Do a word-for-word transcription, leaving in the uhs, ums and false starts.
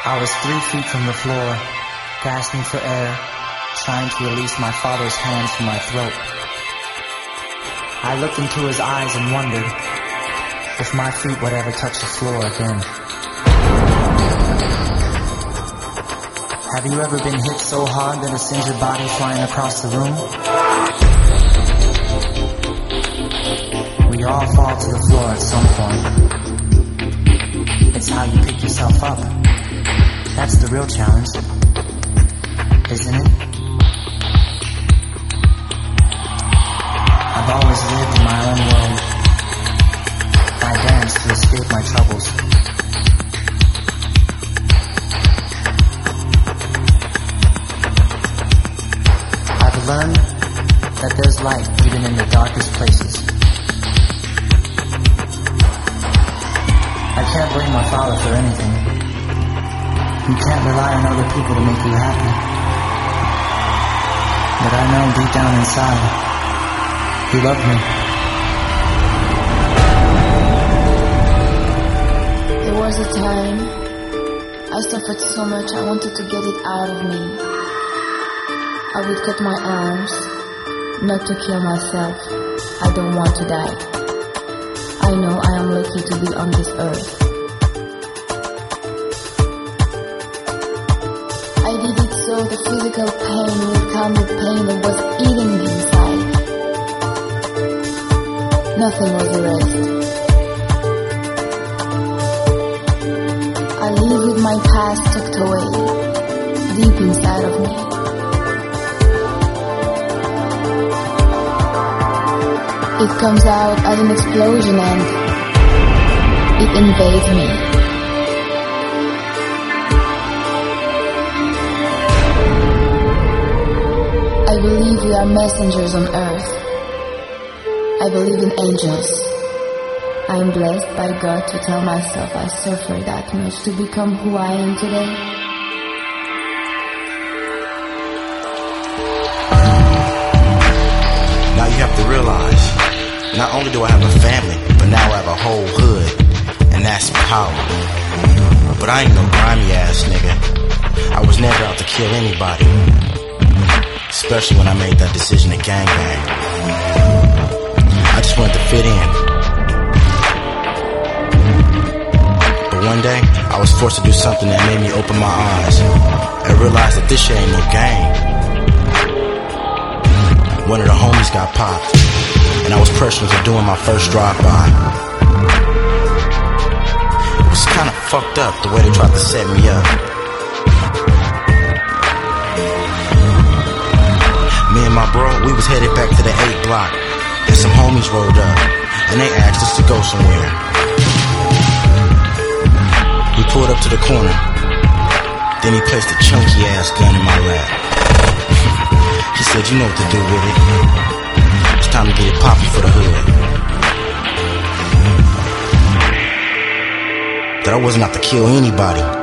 I was three feet from the floor, gasping for air, trying to release my father's hands from my throat. I looked into his eyes and wondered if my feet would ever touch the floor again. Have you ever been hit so hard that it sends your body flying across the room? We all fall to the floor at some point. It's how you pick yourself up. That's the real challenge, isn't it? I've always lived in my own world. I dance to escape my troubles. I've learned that there's light even in the darkest places. I can't blame my father for anything. You can't rely on other people to make you happy. But I know deep down inside, he loved me. There was a time I suffered so much I wanted to get it out of me. I would cut my arms, not to kill myself. I don't want to die. I know I am lucky to be on this earth. I did it so the physical pain will calm the pain that was eating me inside. Nothing was erased. I live with my past tucked away, deep inside of me. It comes out as an explosion and it invades me. I believe we are messengers on earth. I believe in angels. I am blessed by God to tell myself I suffered that much to become who I am today. Now you have to realize, not only do I have a family, but now I have a whole hood, and that's power. But I ain't no grimy ass nigga. I was never out to kill anybody, especially when I made that decision to gangbang. I just wanted to fit in. But one day, I was forced to do something that made me open my eyes and realize that this shit ain't no game. One of the homies got popped, and I was pressured into doing my first drive-by. It was kind of fucked up the way they tried to set me up. Me and my bro, we was headed back to the eight block, and some homies rolled up, and they asked us to go somewhere. We pulled up to the corner, then he placed a chunky ass gun in my lap. He said, you know what to do with it. It's time to get it poppin' for the hood. That I wasn't out to kill anybody.